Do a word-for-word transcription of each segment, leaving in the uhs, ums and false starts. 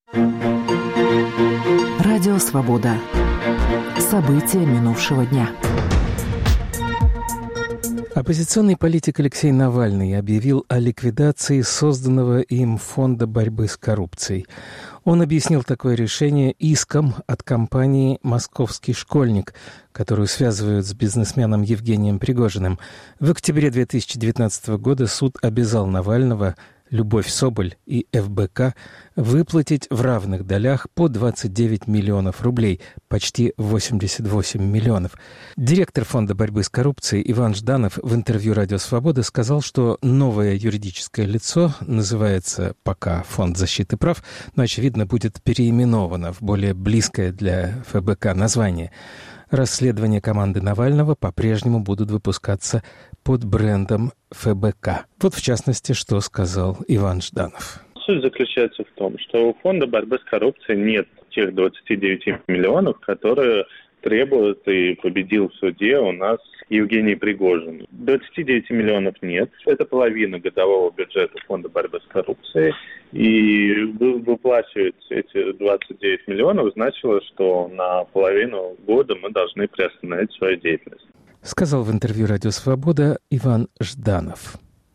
Радио «Свобода». События минувшего дня. Оппозиционный политик Алексей Навальный объявил о ликвидации созданного им фонда борьбы с коррупцией. Он объяснил такое решение иском от компании «Московский школьник», которую связывают с бизнесменом Евгением Пригожиным. В октябре две тысячи девятнадцатого года суд обязал Навального, Любовь Соболь и эф бэ ка выплатить в равных долях по двадцать девять миллионов рублей, почти восемьдесят восемь миллионов. Директор фонда борьбы с коррупцией Иван Жданов в интервью «Радио Свобода» сказал, что новое юридическое лицо, называется пока Фонд защиты прав, но, очевидно, будет переименовано в более близкое для эф бэ ка название. Расследования команды Навального по-прежнему будут выпускаться под брендом эф бэ ка. Вот, в частности, что сказал Иван Жданов. Суть заключается в том, что у Фонда борьбы с коррупцией нет тех двадцати девяти миллионов, которые требует и победил в суде у нас Евгений Пригожин. двадцати девяти миллионов нет. Это половина годового бюджета Фонда борьбы с коррупцией. И выплачивать эти двадцать девять миллионов значило, что на половину года мы должны приостановить свою деятельность. Сказал в интервью «Радио Свобода» Иван Жданов.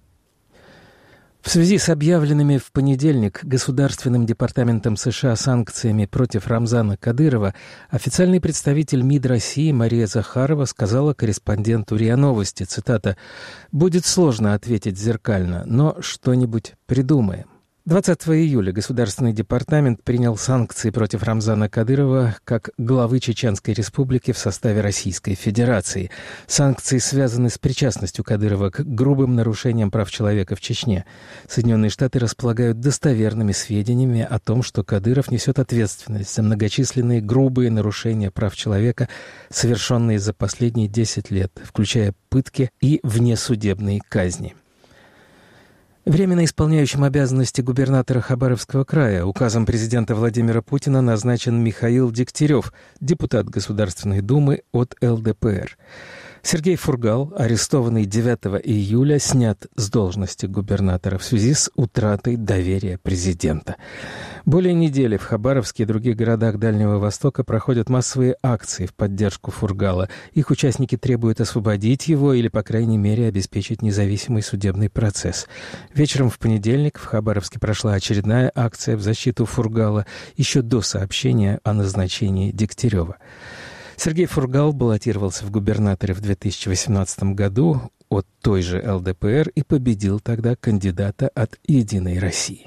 В связи с объявленными в понедельник Государственным департаментом США санкциями против Рамзана Кадырова, официальный представитель МИД России Мария Захарова сказала корреспонденту РИА Новости, цитата, «Будет сложно ответить зеркально, но что-нибудь придумаем». двадцатого июля Государственный департамент принял санкции против Рамзана Кадырова как главы Чеченской Республики в составе Российской Федерации. Санкции связаны с причастностью Кадырова к грубым нарушениям прав человека в Чечне. Соединенные Штаты располагают достоверными сведениями о том, что Кадыров несет ответственность за многочисленные грубые нарушения прав человека, совершенные за последние десять лет, включая пытки и внесудебные казни. Временно исполняющим обязанности губернатора Хабаровского края указом президента Владимира Путина назначен Михаил Дегтярев, депутат Государственной Думы от эл дэ пэ эр. Сергей Фургал, арестованный девятого июля, снят с должности губернатора в связи с утратой доверия президента. Более недели в Хабаровске и других городах Дальнего Востока проходят массовые акции в поддержку Фургала. Их участники требуют освободить его или, по крайней мере, обеспечить независимый судебный процесс. Вечером в понедельник в Хабаровске прошла очередная акция в защиту Фургала еще до сообщения о назначении Дегтярева. Сергей Фургал баллотировался в губернаторы в две тысячи восемнадцатом году от той же эл дэ пэ эр и победил тогда кандидата от «Единой России».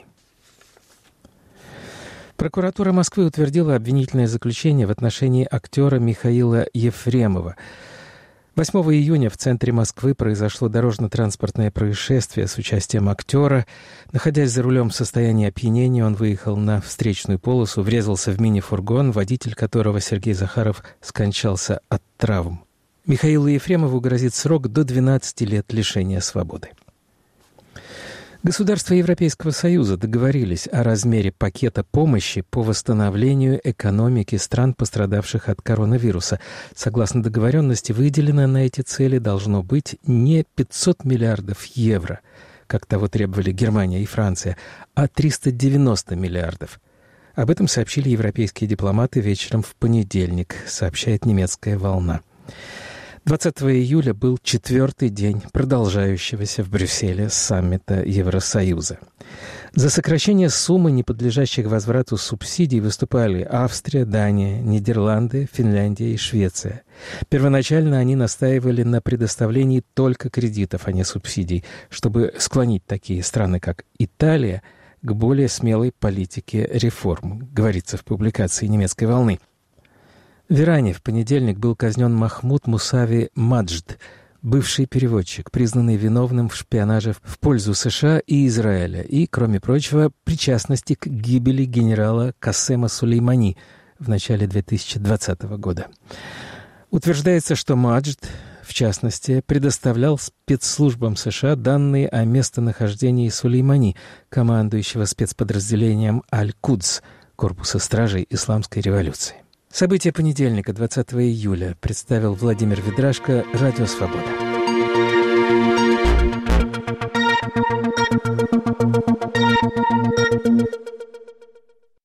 Прокуратура Москвы утвердила обвинительное заключение в отношении актера Михаила Ефремова. восьмого июня в центре Москвы произошло дорожно-транспортное происшествие с участием актера. Находясь за рулем в состоянии опьянения, он выехал на встречную полосу, врезался в мини-фургон, водитель которого, Сергей Захаров, скончался от травм. Михаилу Ефремову грозит срок до двенадцати лет лишения свободы. Государства Европейского Союза договорились о размере пакета помощи по восстановлению экономики стран, пострадавших от коронавируса. Согласно договоренности, выделено на эти цели должно быть не пятьсот миллиардов евро, как того требовали Германия и Франция, а триста девяносто миллиардов. Об этом сообщили европейские дипломаты вечером в понедельник, сообщает немецкая «Волна». двадцатого июля был четвертый день продолжающегося в Брюсселе саммита Евросоюза. За сокращение суммы, не подлежащих возврату субсидий, выступали Австрия, Дания, Нидерланды, Финляндия и Швеция. Первоначально они настаивали на предоставлении только кредитов, а не субсидий, чтобы склонить такие страны, как Италия, к более смелой политике реформ, говорится в публикации немецкой «Волны». В Иране в понедельник был казнен Махмуд Мусави Маджд, бывший переводчик, признанный виновным в шпионаже в пользу США и Израиля и, кроме прочего, причастности к гибели генерала Кассема Сулеймани в начале две тысячи двадцатого года. Утверждается, что Маджд, в частности, предоставлял спецслужбам США данные о местонахождении Сулеймани, командующего спецподразделением Аль-Кудс, корпуса стражей Исламской революции. События понедельника, двадцатого июля, представил Владимир Ведрашко, Радио Свобода.